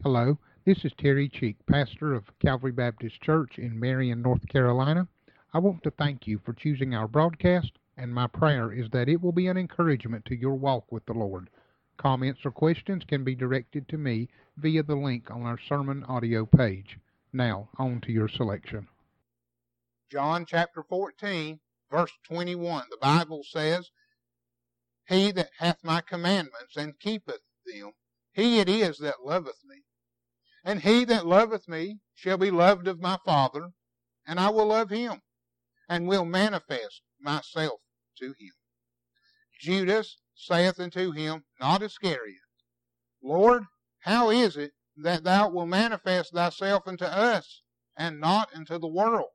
Hello, this is Terry Cheek, pastor of Calvary Baptist Church in Marion, North Carolina. I want to thank you for choosing our broadcast, and my prayer is that it will be an encouragement to your walk with the Lord. Comments or questions can be directed to me via the link on our sermon audio page. Now, on to your selection. John chapter 14, verse 21, the Bible says, "He that hath my commandments and keepeth them, he it is that loveth me. And he that loveth me shall be loved of my Father, and I will love him, and will manifest myself to him." Judas saith unto him, not Iscariot, "Lord, how is it that thou wilt manifest thyself unto us, and not unto the world?"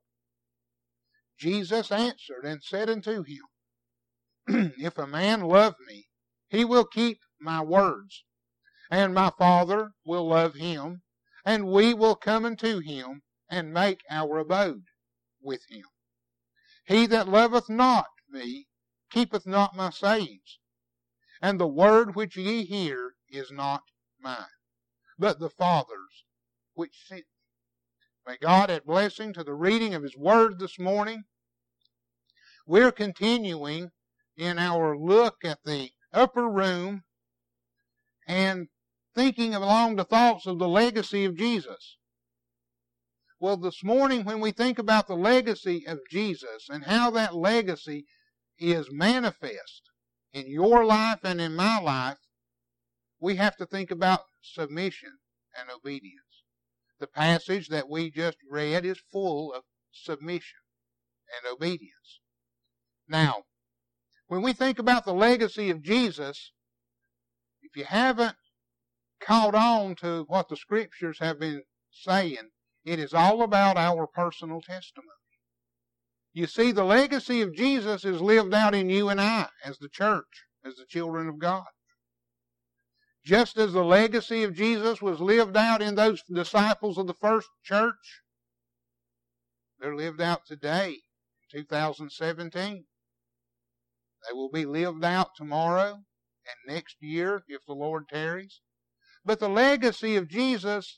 Jesus answered and said unto him, "If a man love me, he will keep my words, and my Father will love him, and we will come unto him, and make our abode with him. He that loveth not me keepeth not my sayings, and the word which ye hear is not mine, but the Father's which sent me." May God add blessing to the reading of his word this morning. We're continuing in our look at the upper room and thinking along the thoughts of the legacy of Jesus. Well, this morning when we think about the legacy of Jesus and how that legacy is manifest in your life and in my life, we have to think about submission and obedience. The passage that we just read is full of submission and obedience. Now, when we think about the legacy of Jesus, if you haven't caught on to what the Scriptures have been saying, it is all about our personal testimony. You see, the legacy of Jesus is lived out in you and I as the church, as the children of God. Just as the legacy of Jesus was lived out in those disciples of the first church, they're lived out today, in 2017. They will be lived out tomorrow and next year if the Lord tarries. But the legacy of Jesus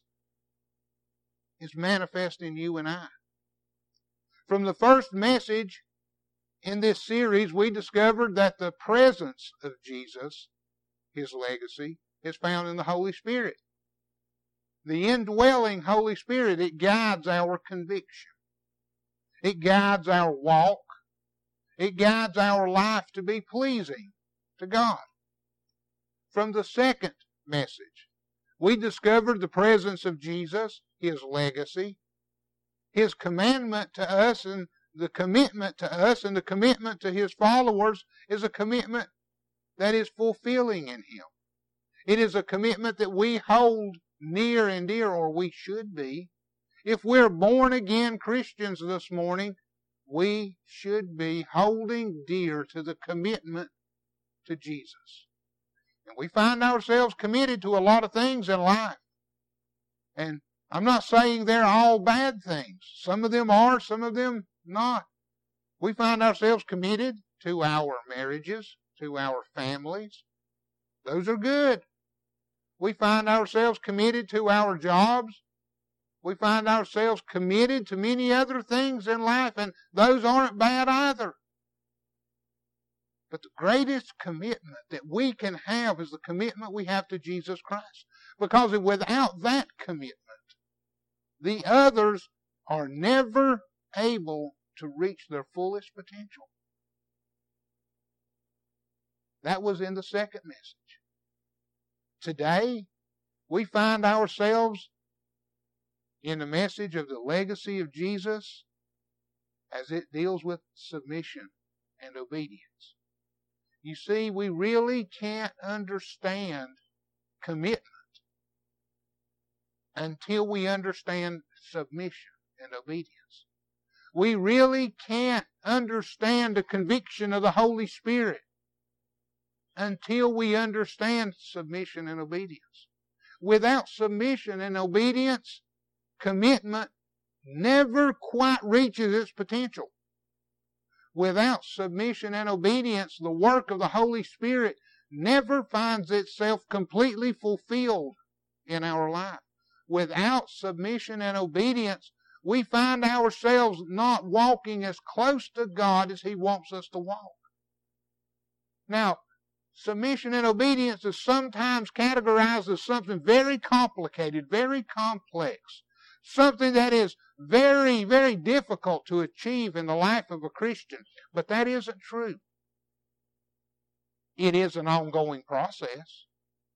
is manifest in you and I. From the first message in this series, we discovered that the presence of Jesus, his legacy, is found in the Holy Spirit. The indwelling Holy Spirit, it guides our conviction. It guides our walk. It guides our life to be pleasing to God. From the second message, we discovered the presence of Jesus, his legacy, his commandment to us, and the commitment to us, and the commitment to his followers is a commitment that is fulfilling in him. It is a commitment that we hold near and dear, or we should be. If we're born again Christians this morning, we should be holding dear to the commitment to Jesus. And we find ourselves committed to a lot of things in life. And I'm not saying they're all bad things. Some of them are, some of them not. We find ourselves committed to our marriages, to our families. Those are good. We find ourselves committed to our jobs. We find ourselves committed to many other things in life, and those aren't bad either. But the greatest commitment that we can have is the commitment we have to Jesus Christ. Because without that commitment, the others are never able to reach their fullest potential. That was in the second message. Today, we find ourselves in the message of the legacy of Jesus as it deals with submission and obedience. You see, we really can't understand commitment until we understand submission and obedience. We really can't understand the conviction of the Holy Spirit until we understand submission and obedience. Without submission and obedience, commitment never quite reaches its potential. Without submission and obedience, the work of the Holy Spirit never finds itself completely fulfilled in our life. without submission and obedience, we find ourselves not walking as close to God as He wants us to walk. Now, submission and obedience is sometimes categorized as something very complicated, very complex, something that is very, very difficult to achieve in the life of a Christian. But that isn't true. It is an ongoing process.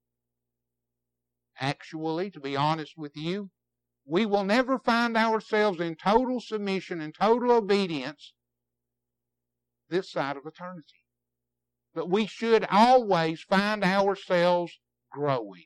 Actually, to be honest with you, we will never find ourselves in total submission and total obedience this side of eternity. But we should always find ourselves growing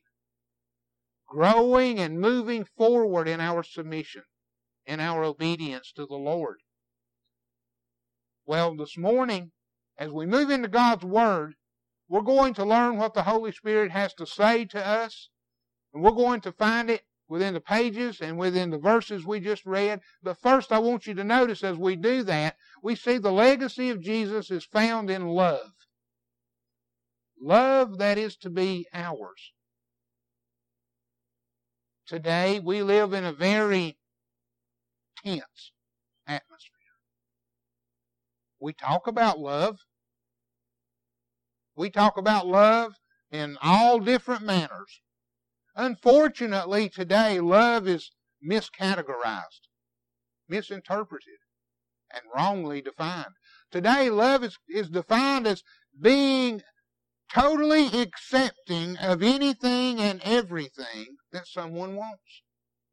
and moving forward in our submission, in our obedience to the Lord. Well, this morning, as we move into God's Word, we're going to learn what the Holy Spirit has to say to us, and we're going to find it within the pages and within the verses we just read. But first, I want you to notice as we do that, we see the legacy of Jesus is found in love. Love that is to be ours. Today, we live in a very tense atmosphere. We talk about love. We talk about love in all different manners. Unfortunately, today, love is miscategorized, misinterpreted, and wrongly defined. Today, love is defined as being totally accepting of anything and everything that someone wants.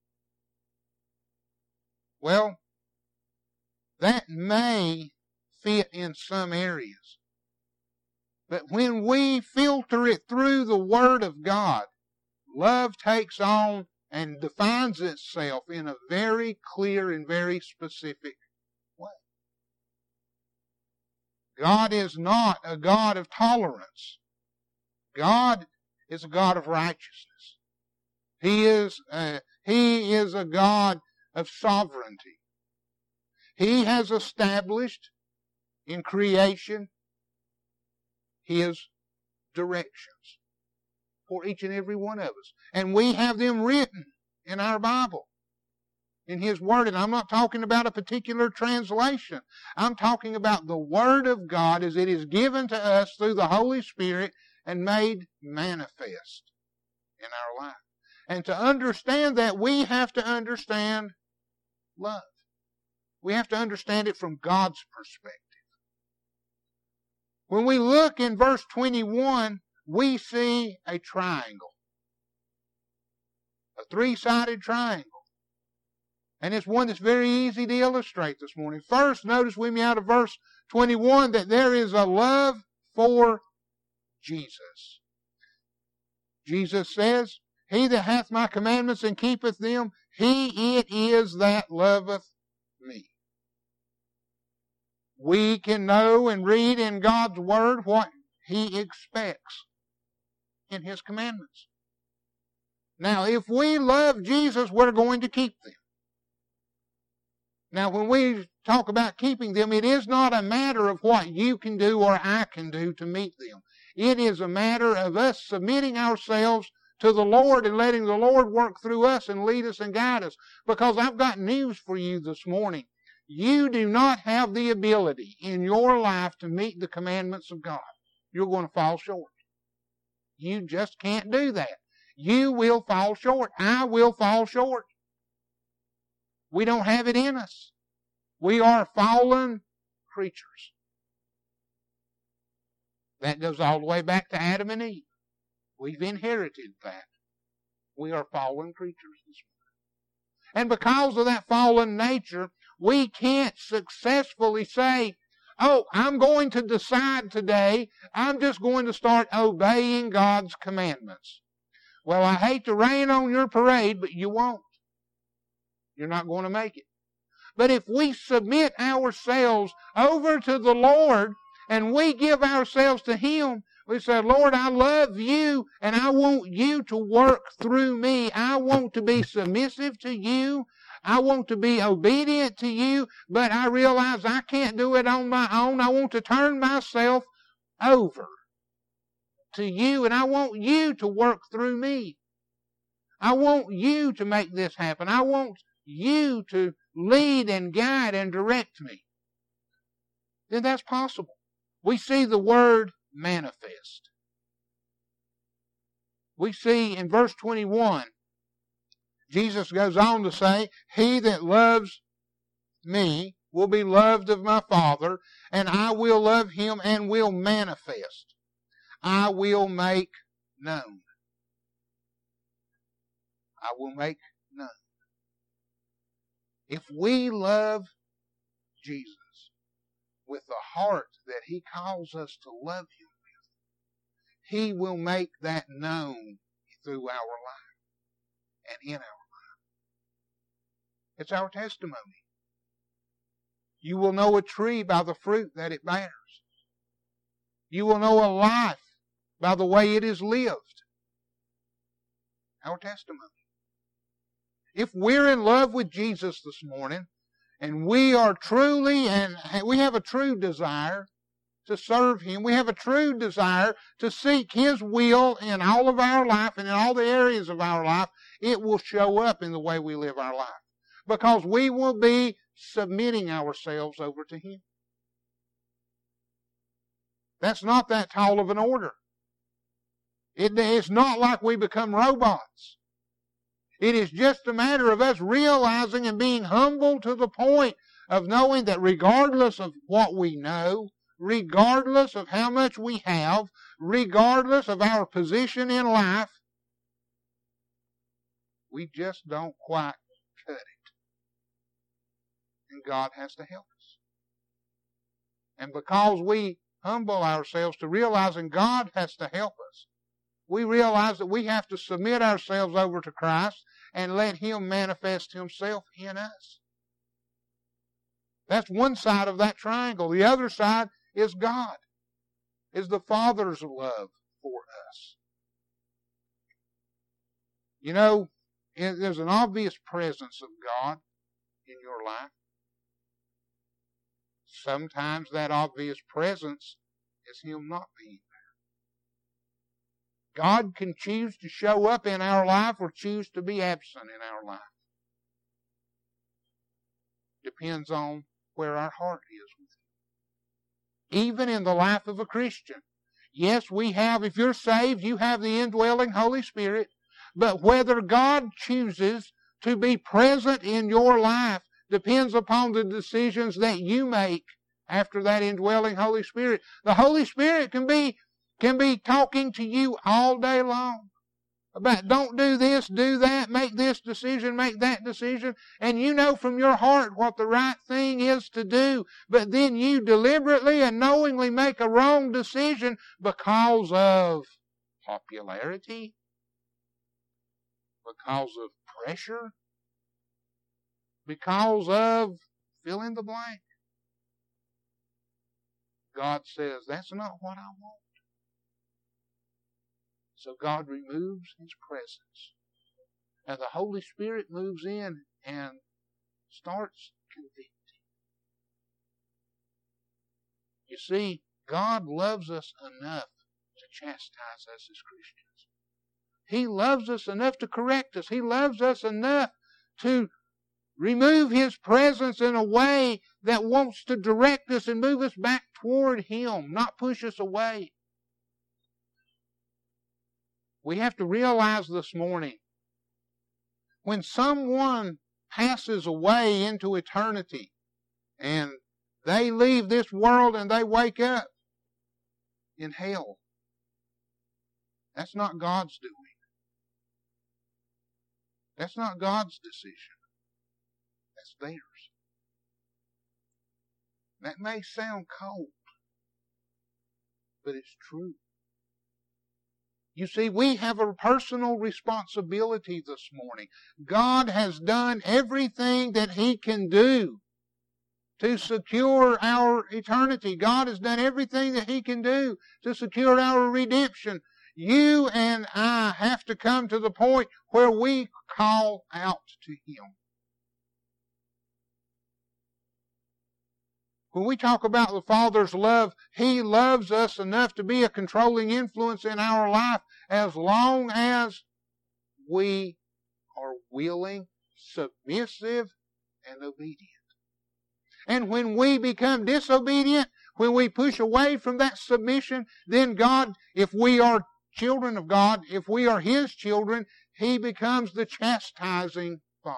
Well, that may fit in some areas. But when we filter it through the Word of God, love takes on and defines itself in a very clear and very specific way. God is not a God of tolerance. God is a God of righteousness. He is a God of sovereignty. He has established in creation His directions for each and every one of us. And we have them written in our Bible, in His Word. And I'm not talking about a particular translation. I'm talking about the Word of God as it is given to us through the Holy Spirit and made manifest in our life. And to understand that, we have to understand love. We have to understand it from God's perspective. When we look in verse 21, we see a triangle. A three-sided triangle. And it's one that's very easy to illustrate this morning. First, notice with me out of verse 21 that there is a love for Jesus. Jesus says, He that hath my commandments and keepeth them, he it is that loveth me. We can know and read in God's Word what He expects in His commandments. Now, if we love Jesus, we're going to keep them. Now, when we talk about keeping them, it is not a matter of what you can do or I can do to meet them. It is a matter of us submitting ourselves to the Lord and letting the Lord work through us and lead us and guide us. Because I've got news for you this morning. You do not have the ability in your life to meet the commandments of God. You're going to fall short. You just can't do that. You will fall short. I will fall short. We don't have it in us. We are fallen creatures. That goes all the way back to Adam and Eve. We've inherited that. We are fallen creatures this morning. And because of that fallen nature, we can't successfully say, oh, I'm going to decide today, I'm just going to start obeying God's commandments. Well, I hate to rain on your parade, but you won't. You're not going to make it. But if we submit ourselves over to the Lord and we give ourselves to Him, we say, Lord, I love you and I want you to work through me. I want to be submissive to you. I want to be obedient to you, but I realize I can't do it on my own. I want to turn myself over to you, and I want you to work through me. I want you to make this happen. I want you to lead and guide and direct me. Then that's possible. We see the word manifest. We see in verse 21, Jesus goes on to say, he that loves me will be loved of my Father, and I will love him and will manifest. I will make known. I will make known. If we love Jesus with the heart that he calls us to love him with, he will make that known through our life and in our life. It's our testimony. You will know a tree by the fruit that it bears. You will know a life by the way it is lived. Our testimony. If we're in love with Jesus this morning, and we are truly, and we have a true desire to serve him, we have a true desire to seek his will in all of our life and in all the areas of our life, it will show up in the way we live our life. Because we will be submitting ourselves over to him. That's not that tall of an order. It's not like we become robots. It is just a matter of us realizing and being humble to the point of knowing that regardless of what we know, regardless of how much we have, regardless of our position in life, we just don't quite cut it. And God has to help us. And because we humble ourselves to realizing God has to help us, we realize that we have to submit ourselves over to Christ and let him manifest himself in us. That's one side of that triangle. The other side is God, is the Father's love for us. You know, there's an obvious presence of God in your life. Sometimes that obvious presence is him not being there. God can choose to show up in our life or choose to be absent in our life. Depends on where our heart is with him. Even in the life of a Christian. Yes, we have, if you're saved, you have the indwelling Holy Spirit. But whether God chooses to be present in your life depends upon the decisions that you make after that indwelling Holy Spirit. The Holy Spirit can be talking to you all day long about don't do this, do that, make this decision, make that decision, and you know from your heart what the right thing is to do, but then you deliberately and knowingly make a wrong decision because of popularity, because of pressure, because of fill in the blank. God says, that's not what I want. So God removes his presence. And the Holy Spirit moves in and starts convicting. You see, God loves us enough to chastise us as Christians. He loves us enough to correct us. He loves us enough to remove his presence in a way that wants to direct us and move us back toward him, not push us away. We have to realize this morning, when someone passes away into eternity and they leave this world and they wake up in hell, that's not God's doing. That's not God's decision. That's theirs. That may sound cold, but it's true. You see, we have a personal responsibility this morning. God has done everything that he can do to secure our eternity. God has done everything that he can do to secure our redemption. You and I have to come to the point where we call out to him. When we talk about the Father's love, he loves us enough to be a controlling influence in our life as long as we are willing, submissive, and obedient. And when we become disobedient, when we push away from that submission, then God, if we are children of God, if we are His children, He becomes the chastising Father.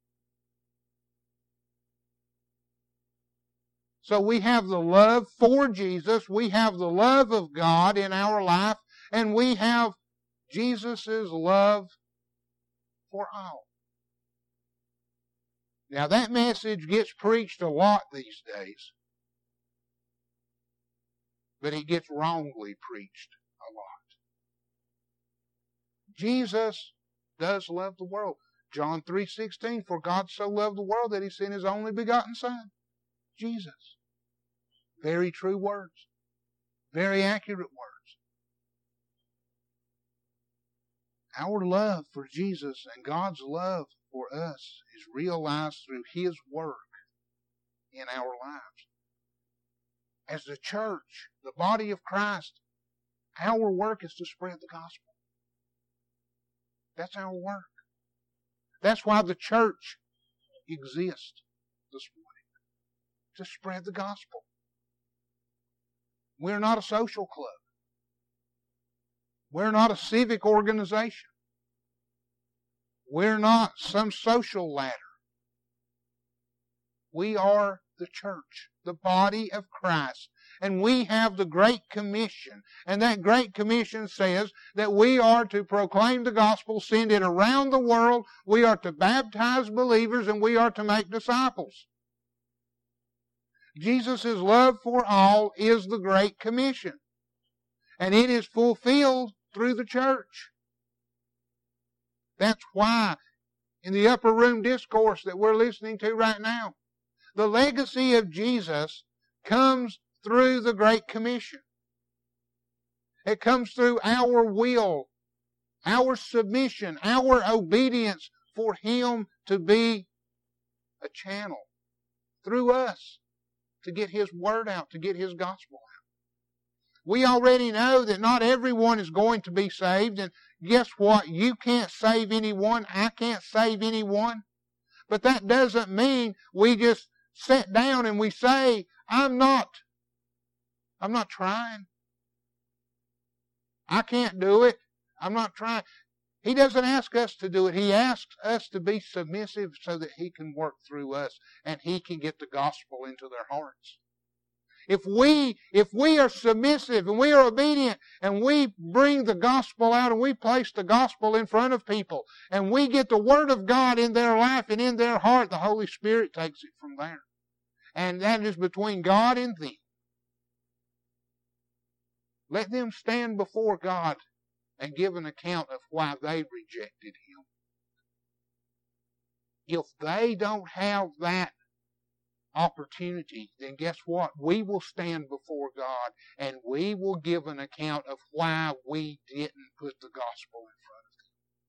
So we have the love for Jesus, we have the love of God in our life, and we have Jesus' love for all. Now that message gets preached a lot these days, but it gets wrongly preached a lot. Jesus does love the world. John 3:16, for God so loved the world that He sent His only begotten Son, Jesus. Very true words. Very accurate words. Our love for Jesus and God's love for us is realized through His work in our lives. As the church, the body of Christ, our work is to spread the gospel. That's our work. That's why the church exists this morning, to spread the gospel. We're not a social club. We're not a civic organization. We're not some social ladder. We are the church, the body of Christ. And we have the Great Commission. And that Great Commission says that we are to proclaim the gospel, send it around the world. We are to baptize believers, and we are to make disciples. Jesus' love for all is the Great Commission. And it is fulfilled through the church. That's why in the upper room discourse that we're listening to right now, the legacy of Jesus comes through the Great Commission. It comes through our will, our submission, our obedience for Him to be a channel through us to get His word out, to get His gospel out. We already know that not everyone is going to be saved, and guess what? You can't save anyone. I can't save anyone. But that doesn't mean we just sit down and we say, I'm not trying. I can't do it. I'm not trying. He doesn't ask us to do it. He asks us to be submissive so that He can work through us and He can get the gospel into their hearts. If we are submissive and we are obedient and we bring the gospel out and we place the gospel in front of people and we get the Word of God in their life and in their heart, the Holy Spirit takes it from there. And that is between God and them. Let them stand before God and give an account of why they rejected Him. If they don't have that opportunity, then guess what? We will stand before God and we will give an account of why we didn't put the gospel in front of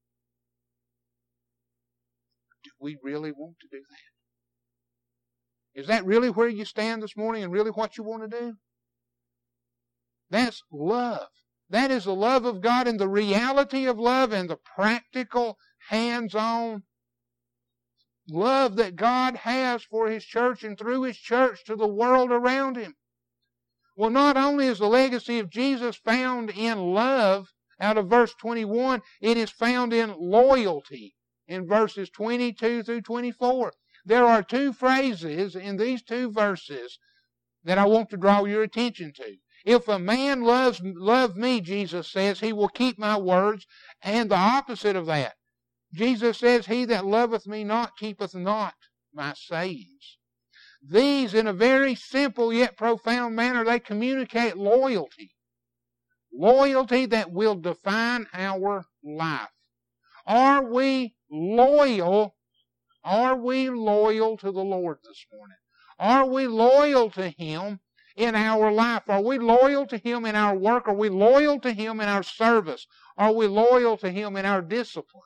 them. Do we really want to do that? Is that really where you stand this morning and really what you want to do? That's love. That is the love of God and the reality of love and the practical, hands-on love that God has for His church and through His church to the world around Him. Well, not only is the legacy of Jesus found in love out of verse 21, it is found in loyalty in verses 22 through 24. There are two phrases in these two verses that I want to draw your attention to. If a man loves me, Jesus says, he will keep my words, and the opposite of that. Jesus says, he that loveth me not keepeth not my sayings. These, in a very simple yet profound manner, they communicate loyalty. Loyalty that will define our life. Are we loyal? Are we loyal to the Lord this morning? Are we loyal to Him in our life? Are we loyal to Him in our work? Are we loyal to Him in our service? Are we loyal to Him in our discipline?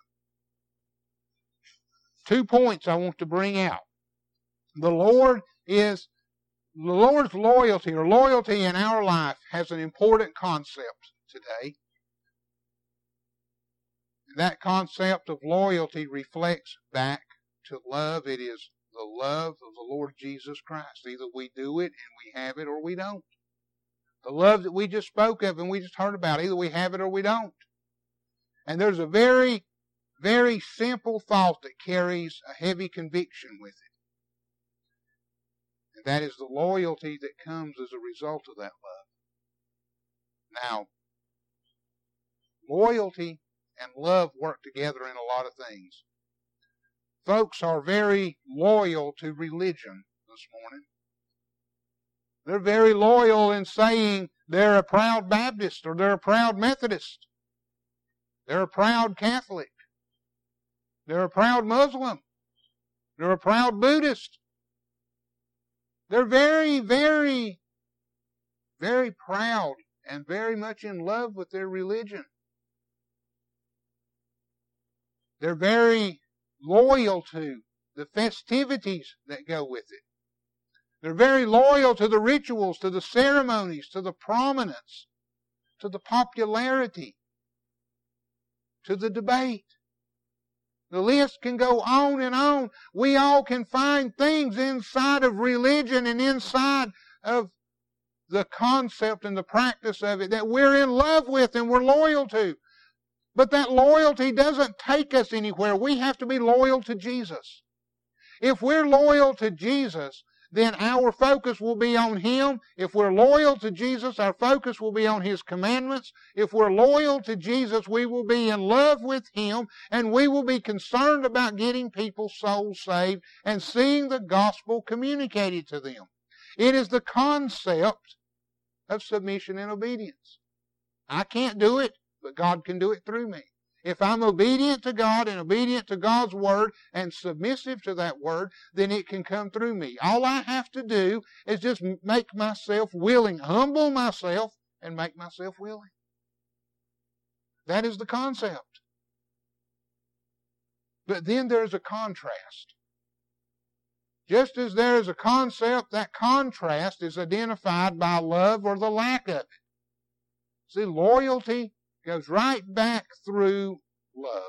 2 points I want to bring out. The Lord's loyalty or loyalty in our life has an important concept today. That concept of loyalty reflects back to love. It is the love of the Lord Jesus Christ. Either we do it and we have it, or we don't. The love that we just spoke of and we just heard about, either we have it or we don't. And there's a very, very simple thought that carries a heavy conviction with it. And that is the loyalty that comes as a result of that love. Now, loyalty and love work together in a lot of things. Folks are very loyal to religion this morning. They're very loyal in saying they're a proud Baptist or they're a proud Methodist. They're a proud Catholic. They're a proud Muslim. They're a proud Buddhist. They're very, very, very proud and very much in love with their religion. They're very loyal to the festivities that go with it. They're very loyal to the rituals, to the ceremonies, to the prominence, to the popularity, to the debate. The list can go on and on. We all can find things inside of religion and inside of the concept and the practice of it that we're in love with and we're loyal to. But that loyalty doesn't take us anywhere. We have to be loyal to Jesus. If we're loyal to Jesus, then our focus will be on Him. If we're loyal to Jesus, our focus will be on His commandments. If we're loyal to Jesus, we will be in love with Him, and we will be concerned about getting people's souls saved and seeing the gospel communicated to them. It is the concept of submission and obedience. I can't do it, but God can do it through me. If I'm obedient to God and obedient to God's Word and submissive to that Word, then it can come through me. All I have to do is just make myself willing, humble myself, and make myself willing. That is the concept. But then there's a contrast. Just as there is a concept, that contrast is identified by love or the lack of it. See, loyalty goes right back through love.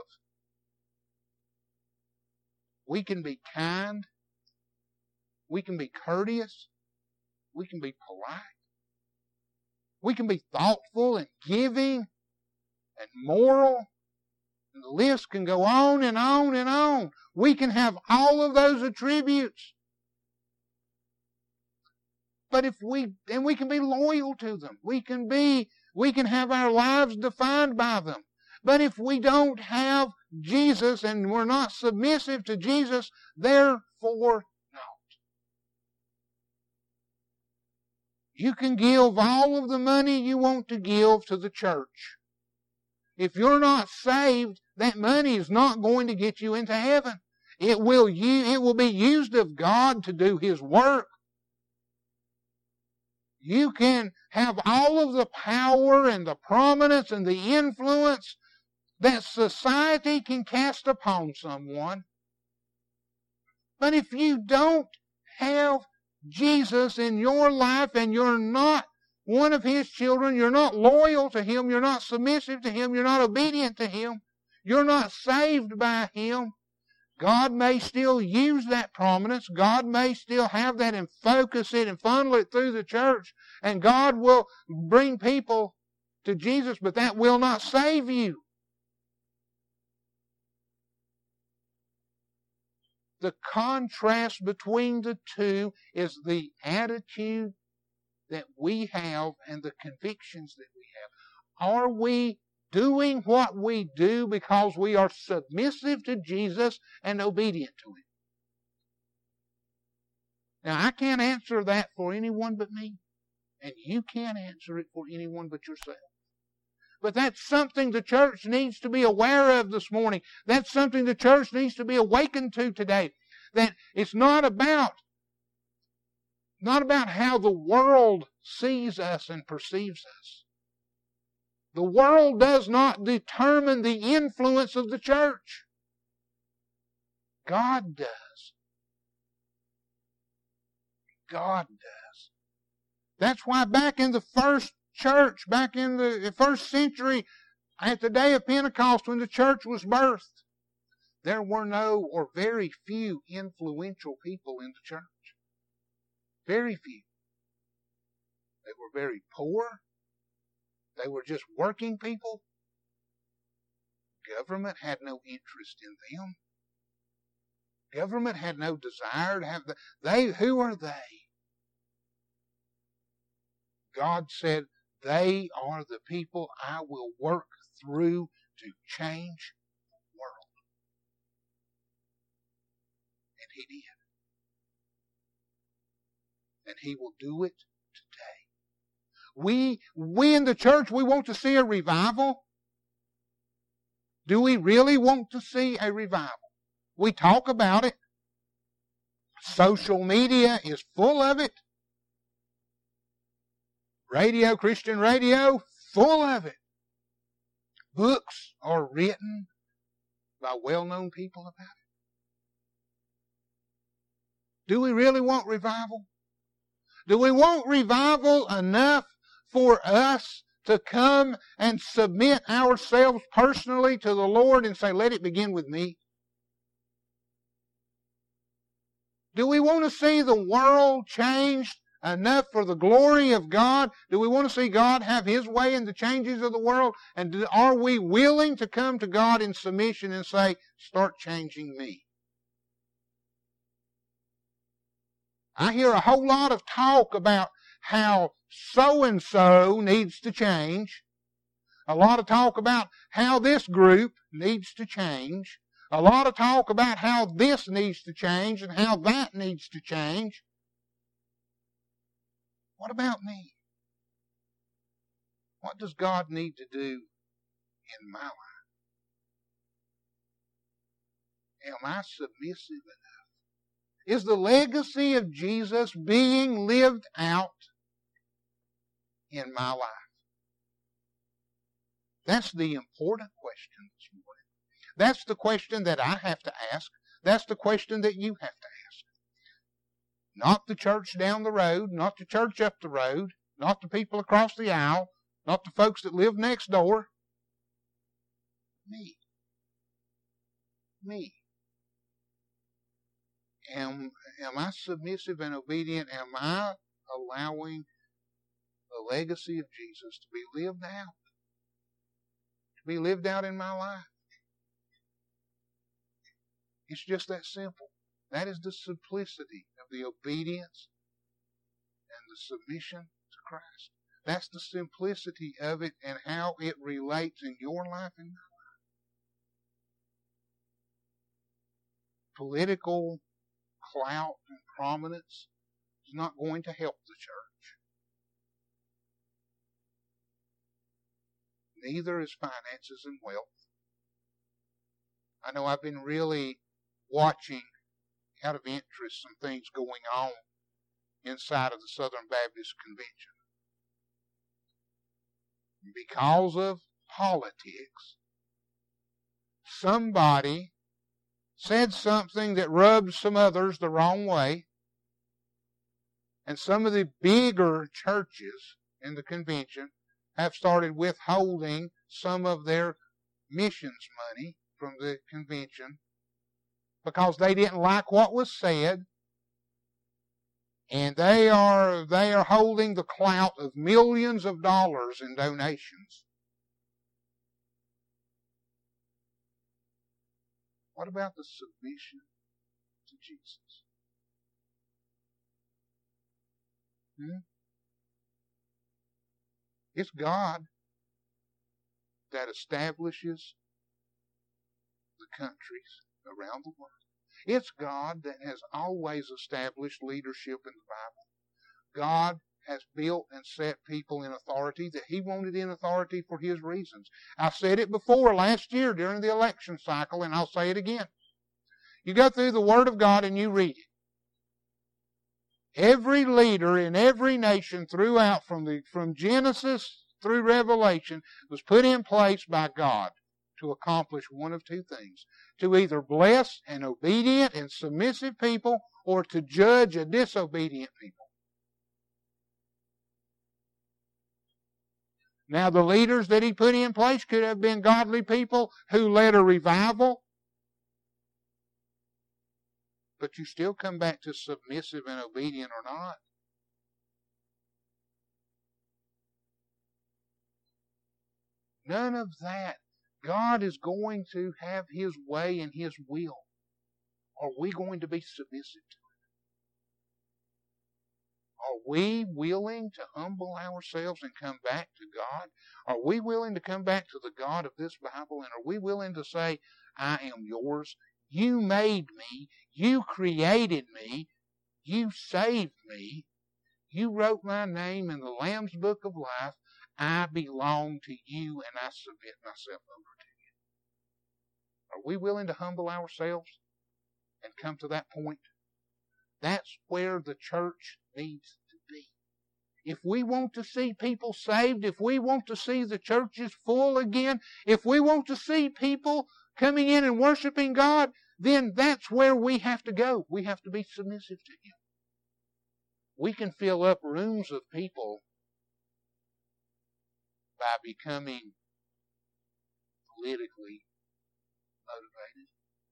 We can be kind. We can be courteous. We can be polite. We can be thoughtful and giving and moral. And the list can go on and on and on. We can have all of those attributes. But we can be loyal to them. We can have our lives defined by them. But if we don't have Jesus and we're not submissive to Jesus, therefore not. You can give all of the money you want to give to the church. If you're not saved, that money is not going to get you into heaven. It will be used of God to do His work. You can have all of the power and the prominence and the influence that society can cast upon someone. But if you don't have Jesus in your life and you're not one of His children, you're not loyal to Him, you're not submissive to Him, you're not obedient to Him, you're not saved by Him, God may still use that prominence. God may still have that and focus it and funnel it through the church. And God will bring people to Jesus, but that will not save you. The contrast between the two is the attitude that we have and the convictions that we have. Are we doing what we do because we are submissive to Jesus and obedient to Him? Now, I can't answer that for anyone but me. And you can't answer it for anyone but yourself. But that's something the church needs to be aware of this morning. That's something the church needs to be awakened to today. That it's not about how the world sees us and perceives us. The world does not determine the influence of the church. God does. God does. That's why back in the first church, back in the first century, At the day of Pentecost, when the church was birthed, there were no or very few influential people in the church. Very few. They were very poor. They were just working people. Government had no interest in them. Government had no desire to have who are they? God said, they are the people I will work through to change the world. And He did. And He will do it today. We in the church, we want to see a revival. Do we really want to see a revival? We talk about it. Social media is full of it. Radio, Christian radio, full of it. Books are written by well-known people about it. Do we really want revival? Do we want revival enough for us to come and submit ourselves personally to the Lord and say, let it begin with me? Do we want to see the world changed enough for the glory of God? Do we want to see God have His way in the changes of the world? And are we willing to come to God in submission and say, start changing me? I hear a whole lot of talk about how so-and-so needs to change. A lot of talk about how this group needs to change. A lot of talk about how this needs to change and how that needs to change. What about me? What does God need to do in my life? Am I submissive enough? Is the legacy of Jesus being lived out in my life? That's the important question this morning. That's the question that I have to ask. That's the question that you have to ask. Not the church down the road, not the church up the road, not the people across the aisle, not the folks that live next door. Me. Am I submissive and obedient? Am I allowing the legacy of Jesus to be lived out? To be lived out in my life? It's just that simple. That is the simplicity of the obedience and the submission to Christ. That's the simplicity of it and how it relates in your life and my life. Political clout and prominence is not going to help the church. Neither is finances and wealth. I know I've been really watching out of interest some things going on inside of the Southern Baptist Convention. Because of politics, somebody said something that rubbed some others the wrong way, and some of the bigger churches in the convention have started withholding some of their missions money from the convention because they didn't like what was said, and they are holding the clout of millions of dollars in donations. What about the submission to Jesus? It's God that establishes the countries around the world. It's God that has always established leadership in the Bible. God has built and set people in authority that He wanted in authority for His reasons. I said it before last year during the election cycle, and I'll say it again. You go through the Word of God and you read it. Every leader in every nation throughout, from Genesis through Revelation, was put in place by God to accomplish one of two things: to either bless an obedient and submissive people, or to judge a disobedient people. Now, the leaders that he put in place could have been godly people who led a revival. But you still come back to submissive and obedient or not. None of that. God is going to have His way and His will. Are we going to be submissive to it? Are we willing to humble ourselves and come back to God? Are we willing to come back to the God of this Bible? And are we willing to say, I am yours? You made me. You created me. You saved me. You wrote my name in the Lamb's Book of Life. I belong to you, and I submit myself over to you. Are we willing to humble ourselves and come to that point? That's where the church needs to be. If we want to see people saved, if we want to see the churches full again, if we want to see people coming in and worshiping God, then that's where we have to go. We have to be submissive to Him. We can fill up rooms of people by becoming politically motivated.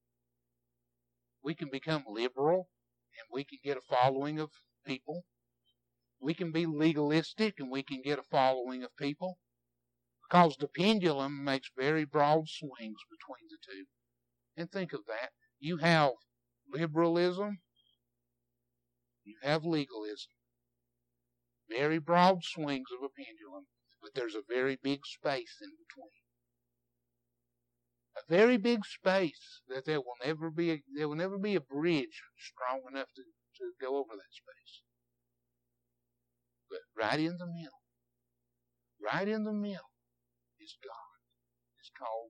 We can become liberal and we can get a following of people. We can be legalistic and we can get a following of people. Because the pendulum makes very broad swings between the two. And think of that. You have liberalism. You have legalism. Very broad swings of a pendulum. But there's a very big space in between. A very big space that there will never be a bridge strong enough to go over that space. But right in the middle is God. It's called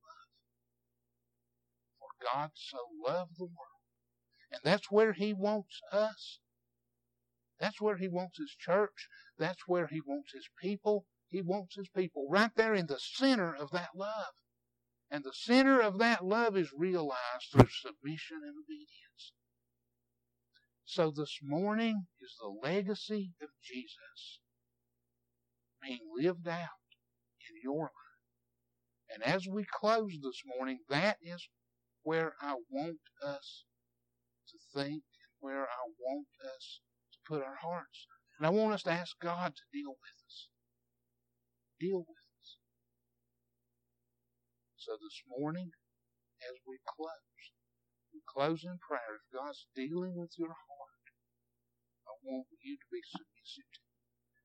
love. For God so loved the world. And that's where He wants us. That's where He wants His church. That's where He wants His people. He wants His people right there in the center of that love. And the center of that love is realized through submission and obedience. So this morning is the legacy of Jesus being lived out in your life. And as we close this morning, that is where I want us to think, where I want us to put our hearts. And I want us to ask God to deal with us. Deal with us. So this morning, as we close in prayer. If God's dealing with your heart, I want you to be submissive to